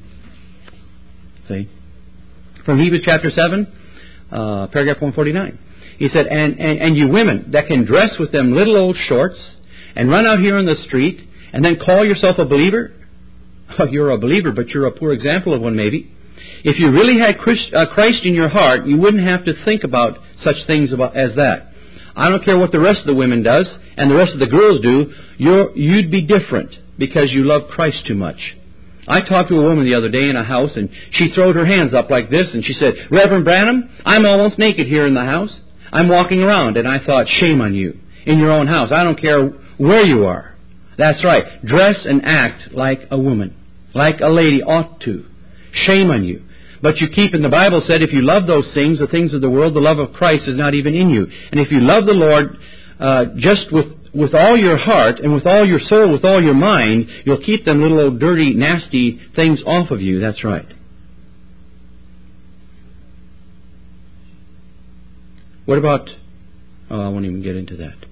See? From Hebrews chapter seven, uh, paragraph one forty-nine. He said, and, and, and you women that can dress with them little old shorts and run out here on the street and then call yourself a believer. Oh, you're a believer, but you're a poor example of one maybe. If you really had Christ in your heart, you wouldn't have to think about such things about, as that. I don't care what the rest of the women does and the rest of the girls do. You're, you'd be different because you love Christ too much. I talked to a woman the other day in a house, and she throwed her hands up like this, and she said, Reverend Branham, I'm almost naked here in the house. I'm walking around. And I thought, shame on you. In your own house. I don't care where you are. That's right. Dress and act like a woman. Like a lady ought to. Shame on you. But you keep, and the Bible said, if you love those things, the things of the world, the love of Christ is not even in you. And if you love the Lord uh, just with, with all your heart and with all your soul, with all your mind, you'll keep them little old dirty, nasty things off of you. That's right. What about, oh, I won't even get into that.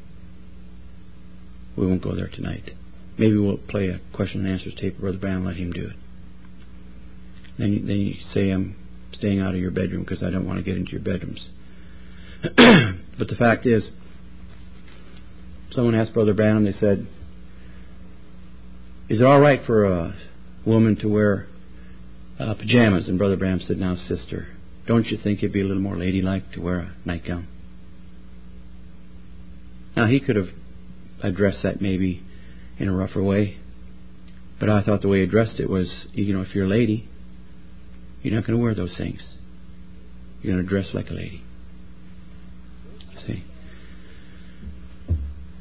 We won't go there tonight. Maybe we'll play a question and answers tape. Brother Brown, let him do it. Then you, then you say, I'm staying out of your bedroom because I don't want to get into your bedrooms. But the fact is, someone asked Brother Branham, they said, is it all right for a woman to wear uh, pajamas? And Brother Branham said, now, sister, don't you think it'd be a little more ladylike to wear a nightgown? Now, he could have addressed that maybe in a rougher way, but I thought the way he addressed it was, you know, if you're a lady, you're not going to wear those things. You're going to dress like a lady. See?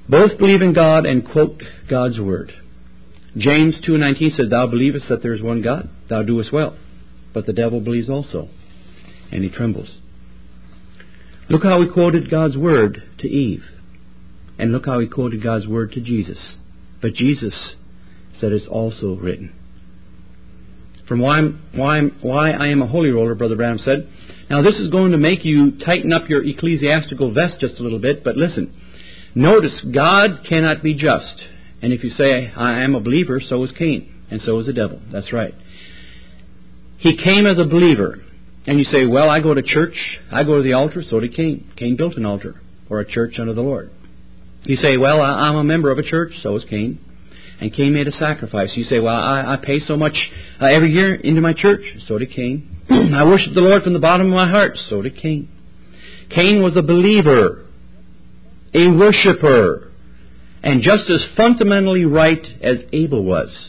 Both believe in God and quote God's Word. James two nineteen said, Thou believest that there is one God, thou doest well. But the devil believes also, and he trembles. Look how he quoted God's Word to Eve. And look how he quoted God's Word to Jesus. But Jesus said it's also written. From why, I'm, why, I'm, why I am a holy roller, Brother Branham said. Now this is going to make you tighten up your ecclesiastical vest just a little bit, but listen. Notice, God cannot be just. And if you say, I am a believer, so is Cain, and so is the devil. That's right. He came as a believer. And you say, well, I go to church, I go to the altar, so did Cain. Cain built an altar, or a church unto the Lord. You say, well, I'm a member of a church, so is Cain. And Cain made a sacrifice. You say, well, I, I pay so much uh, every year into my church, so did Cain. I worship the Lord from the bottom of my heart, so did Cain. Cain was a believer, a worshiper, and just as fundamentally right as Abel was.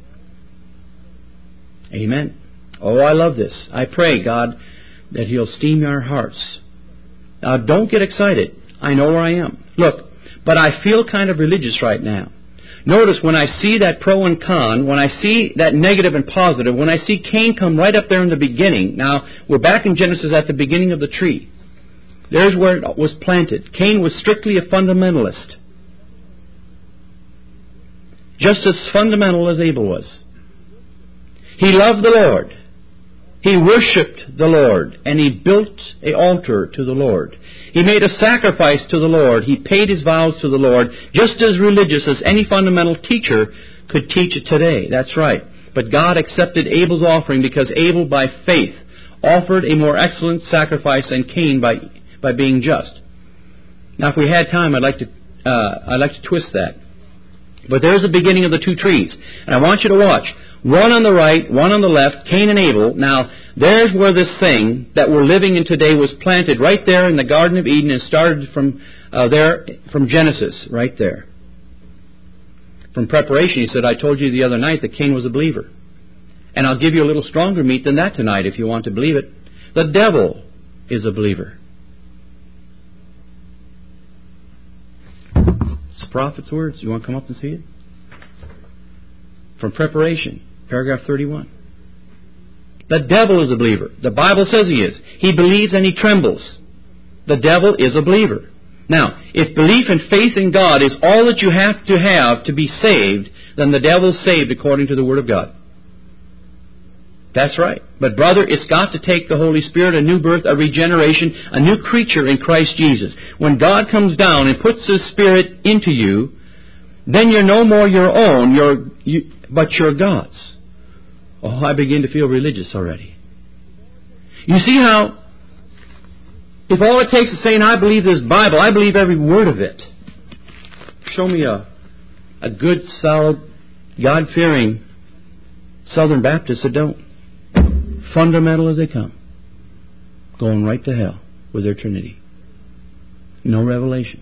Amen. Oh, I love this. I pray, God, that He'll steam our hearts. Now, don't get excited. I know where I am. Look, but I feel kind of religious right now. Notice when I see that pro and con, when I see that negative and positive, when I see Cain come right up there in the beginning. Now, we're back in Genesis at the beginning of the tree. There's where it was planted. Cain was strictly a fundamentalist. Just as fundamental as Abel was. He loved the Lord. He worshipped the Lord, and he built an altar to the Lord. He made a sacrifice to the Lord. He paid his vows to the Lord, just as religious as any fundamental teacher could teach it today. That's right. But God accepted Abel's offering because Abel, by faith, offered a more excellent sacrifice than Cain by by being just. Now, if we had time, I'd like to uh, I'd like to twist that. But there's the beginning of the two trees, and I want you to watch. One on the right, one on the left, Cain and Abel. Now, there's where this thing that we're living in today was planted, right there in the Garden of Eden, and started from uh, there, from Genesis, right there. From preparation, he said, I told you the other night that Cain was a believer. And I'll give you a little stronger meat than that tonight if you want to believe it. The devil is a believer. It's the prophet's words. You want to come up and see it? From preparation. Paragraph thirty-one. The devil is a believer. The Bible says he is. He believes and he trembles. The devil is a believer. Now, if belief and faith in God is all that you have to have to be saved, then the devil's saved according to the Word of God. That's right. But brother, it's got to take the Holy Spirit, a new birth, a regeneration, a new creature in Christ Jesus. When God comes down and puts His Spirit into you, then you're no more your own, you're, you, but you're God's. Oh, I begin to feel religious already. You see how, if all it takes is saying, I believe this Bible, I believe every word of it. Show me a, a good, solid, God-fearing Southern Baptist that don't. Fundamental as they come. Going right to hell with their Trinity. No revelation.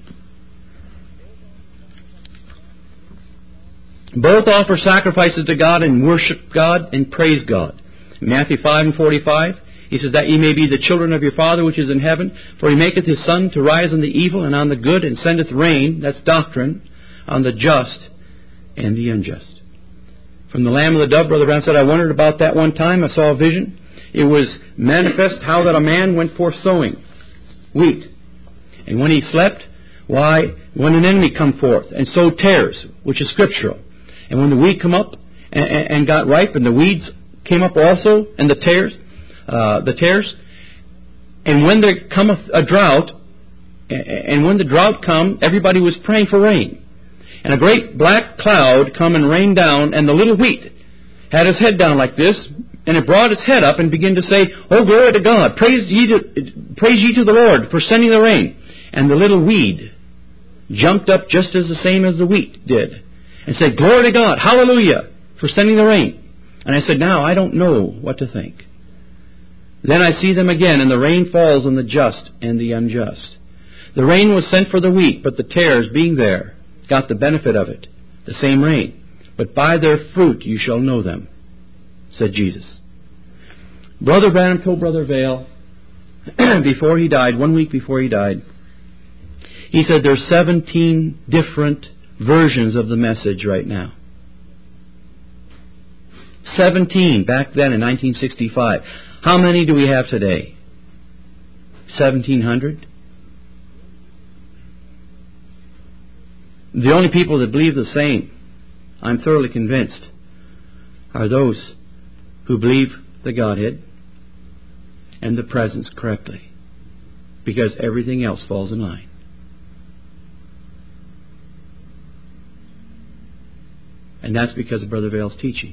Both offer sacrifices to God and worship God and praise God. In Matthew five and forty-five, He says, that ye may be the children of your Father which is in heaven, for He maketh His sun to rise on the evil and on the good, and sendeth rain, that's doctrine, on the just and the unjust. From the Lamb of the Dove, Brother Brown said, I wondered about that one time. I saw a vision. It was manifest how that a man went forth sowing wheat. And when he slept, why, when an enemy come forth and sowed tares, which is scriptural. And when the wheat come up and, and got ripe, and the weeds came up also, and the tares, uh, the tares, and when there cometh a drought, and when the drought come, everybody was praying for rain. And a great black cloud come and rained down, and the little wheat had his head down like this, and it brought its head up and began to say, Oh, glory to God, praise ye to, praise ye to the Lord for sending the rain. And the little weed jumped up just as the same as the wheat did, and said, Glory to God, hallelujah, for sending the rain. And I said, now I don't know what to think. Then I see them again, and the rain falls on the just and the unjust. The rain was sent for the wheat, but the tares, being there, got the benefit of it, the same rain. But by their fruit you shall know them, said Jesus. Brother Branham told Brother Vail, before he died, one week before he died, He said there's seventeen different versions of the message right now. seventeen back then in nineteen sixty-five. How many do we have today? seventeen hundred? The only people that believe the same, I'm thoroughly convinced, are those who believe the Godhead and the presence correctly, because everything else falls in line. And that's because of Brother Vail's teaching.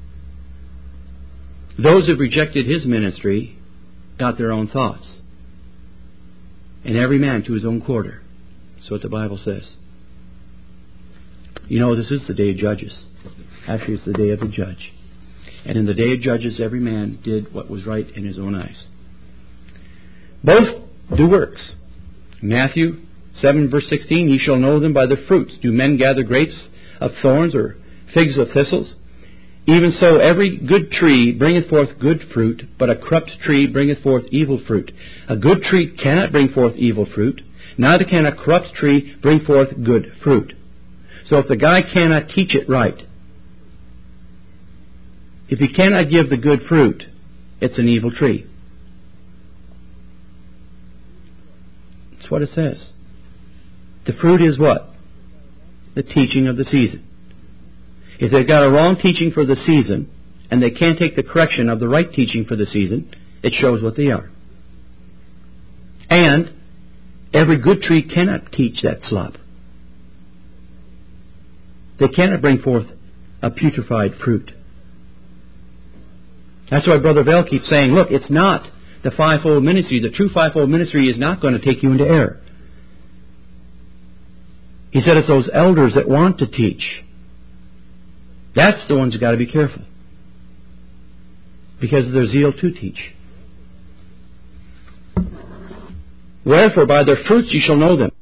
Those who rejected his ministry got their own thoughts. And every man to his own quarter. That's what the Bible says. You know, this is the day of Judges. Actually, it's the day of the judge. And in the day of Judges, every man did what was right in his own eyes. Both do works. Matthew seven, verse sixteen, ye shall know them by their fruits. Do men gather grapes of thorns or figs of thistles? Even so, every good tree bringeth forth good fruit, but a corrupt tree bringeth forth evil fruit. A good tree cannot bring forth evil fruit, neither can a corrupt tree bring forth good fruit. So if the guy cannot teach it right, if he cannot give the good fruit, it's an evil tree. That's what it says. The fruit is what? The teaching of the season. If they've got a wrong teaching for the season, and they can't take the correction of the right teaching for the season, it shows what they are. And every good tree cannot teach that slop. They cannot bring forth a putrefied fruit. That's why Brother Vail keeps saying, look, it's not the fivefold ministry. The true fivefold ministry is not going to take you into error. He said it's those elders that want to teach. That's the ones who've got to be careful, because of their zeal to teach. Wherefore, by their fruits you shall know them.